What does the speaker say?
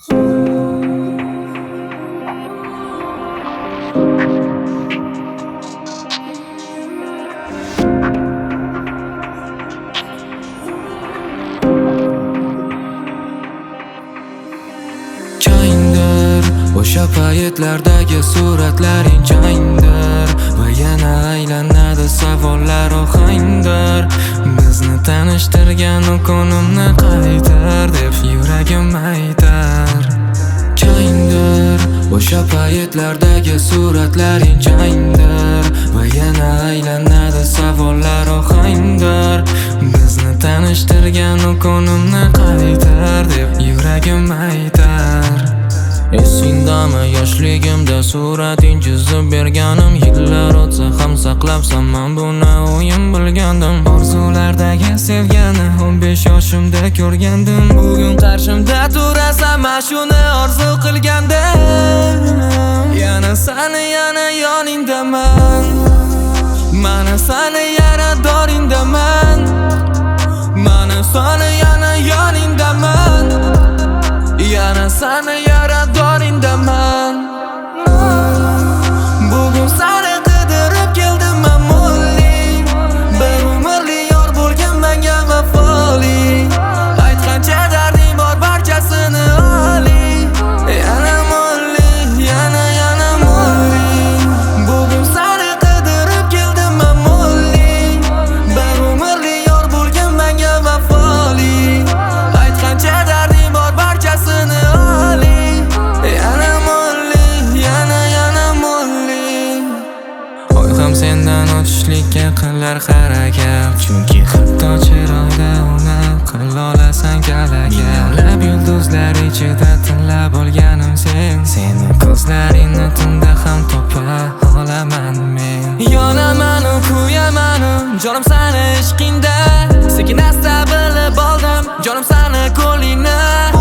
O'sha paytlardagi suratlaring changdir va yana aylanadi savollar ohangdir. Bizni tanishtirgan u kunimni qaytar deb yuragim aytar. Changdir, o'sha paytlardagi suratlaring changdir va yana aylanadi savollar ohangdir. Bizni tanishtirgan u kunimni qaytar deb yuragim aytar. Esingdami yoshligimda surating chizib berganim? Yillar o'tsa ham saqlabsan, men buni o'yin bilgandim. Orzulardagi sevgani 15 yoshimda ko'rgandim. Bugun qarshimda turasan, men shuni orzu qilgandim. Yana sani, yana yoningdaman, mana sani yaradoringdaman, mana sani yana yoningdaman, yana sani yaradoringdaman. Bugun sani qidirib keldim ma'muli, bir umrlik yor bo'lgan menga vafoli. Aytgancha darding bor barchasini oli, yana molli, yana molli. Bugun sani qidirib keldim ma'muli, bir umrlik yor bo'lgan menga vafoli. Aytgancha darding bor barchasini oli, yana molli, yana molli. Oy ham sendan o'tishlikka qilar harakat, chunki hatto chiroyda uni qila olasan galakat. Minglab yulduzlar ichida tinlab olganim sen, seni ko'zlaringni tunda ham topa olaman men. Yonaman, kuyaman, jonim sani ishqingda, sekin asta bilib oldim, jonim sani qo'lingni.